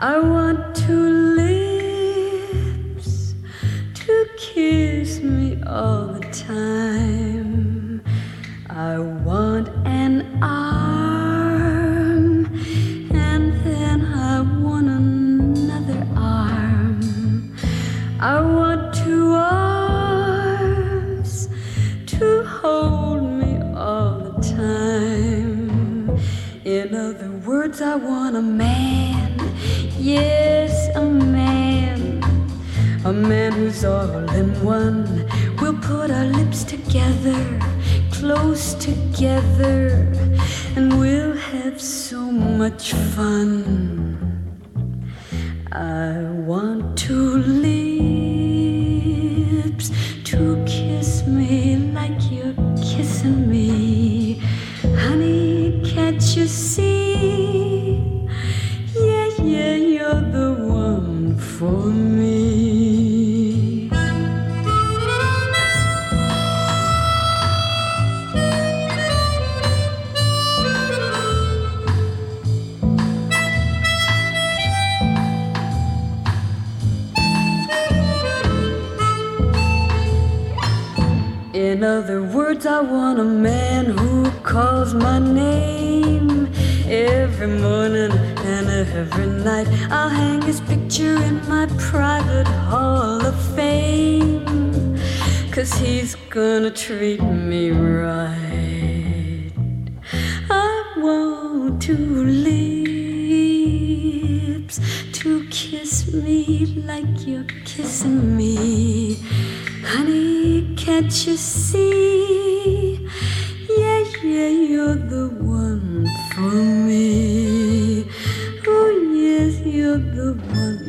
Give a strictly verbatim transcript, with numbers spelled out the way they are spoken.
I want two lips to kiss me all the time. I want an arm, and then I want another arm. I want two arms to hold me all the time. In other words, I want a man, yes, a man, a man who's all in one. We'll put our lips together, close together, and we'll have so much fun. I want two lips to kiss me like you're kissing me. Honey, can't you see? Yeah, yeah, you're the one for me. In other words, I want a man who calls my name every morning and every night. I'll hang his picture in my private hall of fame, 'cause he's gonna treat me right. I want two lips to kiss me like you're kissing me. Honey, can't you see? Yeah, yeah, you're the one for me. Oh, yes, you're the one